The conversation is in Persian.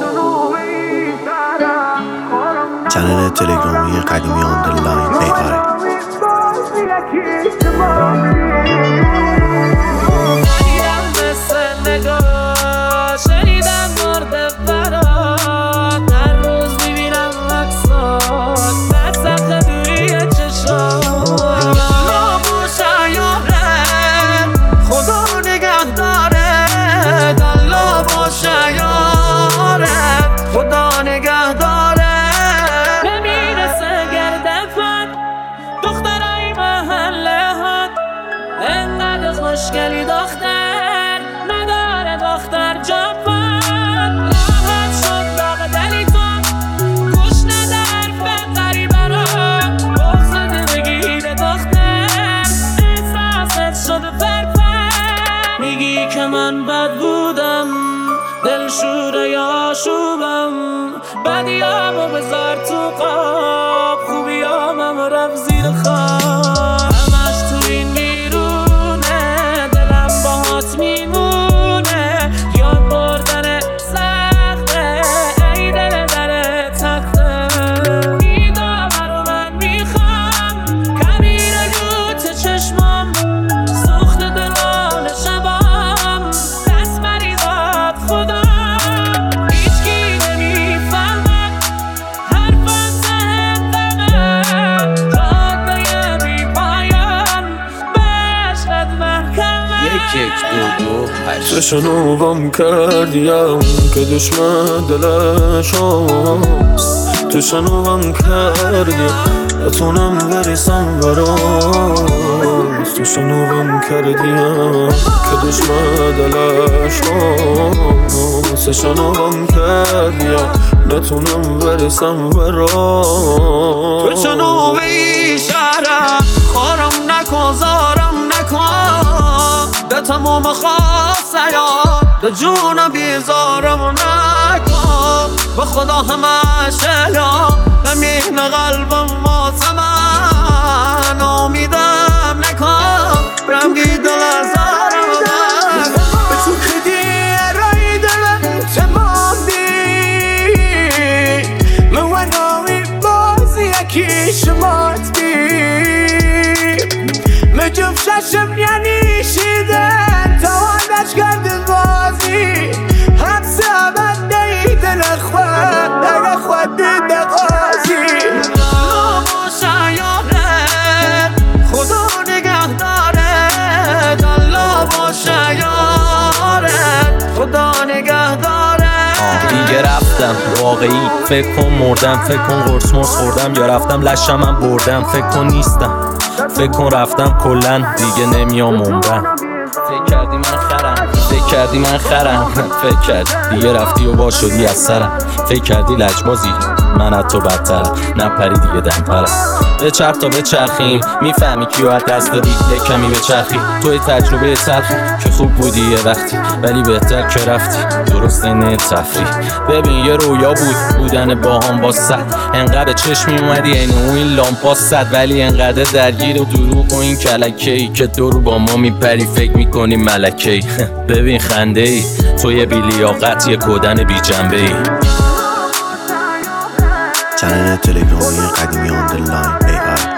چنل تلگرامی قدیمی آندرلاین AI. شنیدم مرده فراد هر روز میبینم مقصاد در سخت دوری چشام لابو شیاره خدا نگه داره در لابو شیاره خدا نگه داره نمیرسه گردفت دخترای محله هات انقدر خوشگلی دختر نداره دختر جوان راحت شد داغ دلی تو گوش نده حرف غریبه را بغزت بگیره دختر احساست شده فرفر میگی که من بد بودم دلشوره یا شوبم بدیامو بذار تو قاب خوبیامم رفت زیر خواب همش تو این بیرونه دلم باهات میمونه یاد بردن سخته ای دل در تخته این داور رو من میخوام کبیر لوت چشمام سوخت دلان شبام دست مریضات خدا هیچکی نمیفهمد حرفم زهندمه جاده بی پایان بشقد محکمه یک دو هشت تشنوبم کردیم که دشمن دلش هست تشنوبم کردیم نتونم بریسم براست تشنوبم کردیم که دشمن دلش هست تشنوبم کردیم نتونم بریسم براست تشنوبی شهرم خارم نکن زارم نکن به تمام خواسته یا به جون بیزارم نکن به خدا همشه یا نمین قلبم واسه من امیدم نکن رنگی دل ازارم نکن به تو خیدی رای دلم تمامی من وناوی بازی یکی شمات بی مجوب ششم یعنی شیدن توانش کرد بازی حبس عبد نیدن خود در خود دید قاضی لابو شیاره خدا نگه داره در لابو شیاره خدا نگه داره دیگه رفتم واقعی فکر کن مردم فکر کن قرص مرس خوردم یا رفتم لشمم بردم فکر کن نیستم فکر کن رفتم کلن دیگه نمیام عمرم فکر کردی من خرم فکر کردی من خرم فکر کردی دیگه رفتی و با شدی از سرم فکر کردی لجبازی من از تو بدترم نپری دیگه دمپرم بچرخ تا بچرخیم میفهمی کیو از دست دادی یک کمی بچرخی توی تجربه تلخی که خوب بودی یه وقتی ولی بهتر که رفتی درست اینه تفریح ببین یه رویا بود بودن باهام با صد انقدر به چشمی اومدی این و این لامپا صد ولی انقدر درگیر و دروغ و این کلکه‌ای که دورو با ما میپری فکر میکنی ملکه‌ای ببین خنده ای تو یه بیلیاقت یه کدن بی جنبه ای چنل تلگرامی قدیمی آندرلاین AI.